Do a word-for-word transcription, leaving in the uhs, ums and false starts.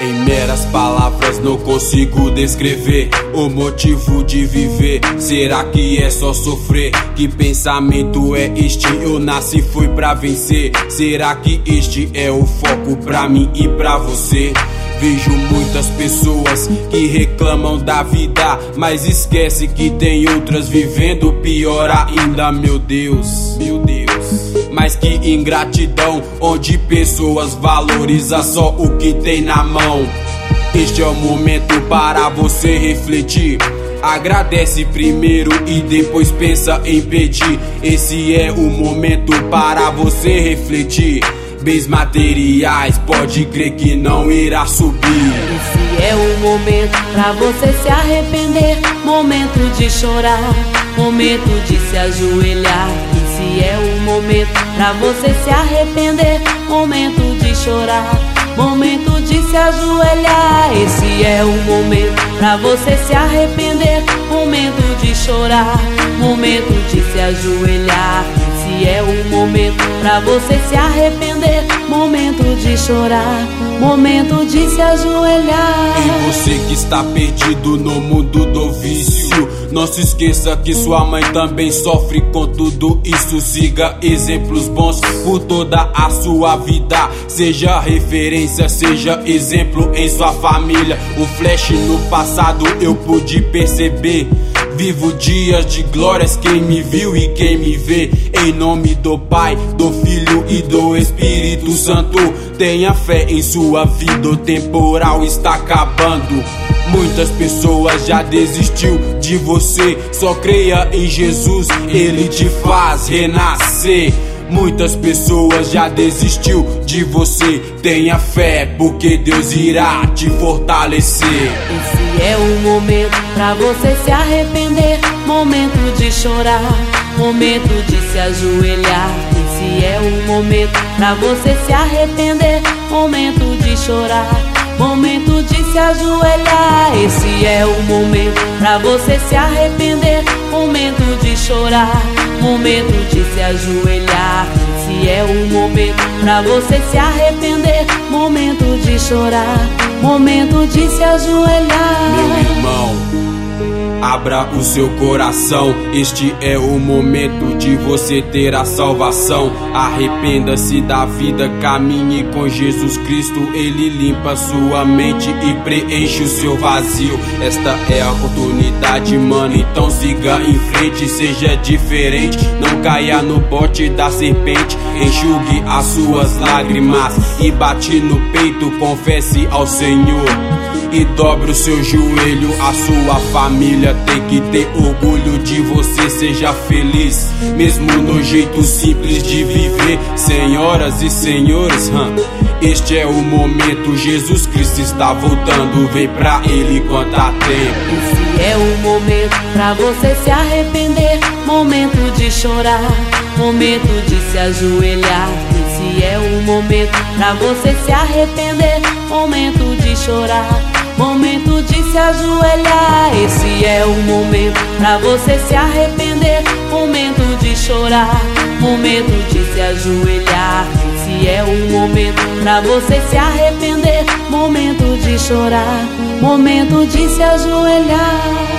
Em meras palavras não consigo descrever o motivo de viver. Será que é só sofrer? Que pensamento é este? Eu nasci fui pra vencer. Será que este é o foco pra mim e pra você? Vejo muitas pessoas que reclamam da vida, mas esquece que tem outras vivendo pior ainda, meu Deus, meu Deus. Mas que ingratidão, onde pessoas valorizam só o que tem na mão. Este é o momento para você refletir. Agradece primeiro e depois pensa em pedir. Esse é o momento para você refletir. Bens materiais, pode crer que não irá subir. Esse é o momento pra você se arrepender. Momento de chorar, momento de se ajoelhar. Esse é o momento pra você se arrepender. Momento de chorar, momento de se ajoelhar. Esse é o momento pra você se arrepender. Momento de chorar, momento de se ajoelhar. Esse é o momento pra você se arrepender. Momento de chorar, momento de se ajoelhar. E você que está perdido no mundo do vício, não se esqueça que sua mãe também sofre com tudo isso. Siga exemplos bons por toda a sua vida. Seja referência, seja exemplo em sua família. O flash no passado eu pude perceber. Vivo dias de glórias, quem me viu e quem me vê. Em nome do Pai, do Filho e do Espírito Santo. Tenha fé em sua vida, o temporal está acabando. Muitas pessoas já desistiu de você. Só creia em Jesus, Ele te faz renascer. Muitas pessoas já desistiu de você. Tenha fé, porque Deus irá te fortalecer. Esse é o momento pra você se arrepender. Momento de chorar, momento de se ajoelhar. Esse é o momento pra você se arrepender. Momento de chorar, momento de se ajoelhar. Esse é o momento pra você se arrepender. Momento de chorar, momento de se ajoelhar. Esse é o momento pra você se arrepender. Momento de chorar, momento de se ajoelhar. Meu irmão, abra o seu coração. Este é o momento de você ter a salvação. Arrependa-se da vida, caminhe com Jesus Cristo. Ele limpa sua mente e preenche o seu vazio. Esta é a oportunidade, mano, então siga em frente. Seja diferente, não caia no bote da serpente. Enxugue as suas lágrimas e bate no peito, confesse ao Senhor. E dobre o seu joelho, a sua família tem que ter orgulho de você. Seja feliz, mesmo no jeito simples de viver. Senhoras e senhores, hum, este é o momento. Jesus Cristo está voltando, vem pra Ele enquanto há tempo. Esse é o momento pra você se arrepender. Momento de chorar, momento de se ajoelhar. Esse é o momento pra você se arrepender. Momento de chorar, momento de se ajoelhar. Esse é o momento pra você se arrepender. Momento de chorar, momento de se ajoelhar. Esse é o momento pra você se arrepender. Momento de chorar, momento de se ajoelhar.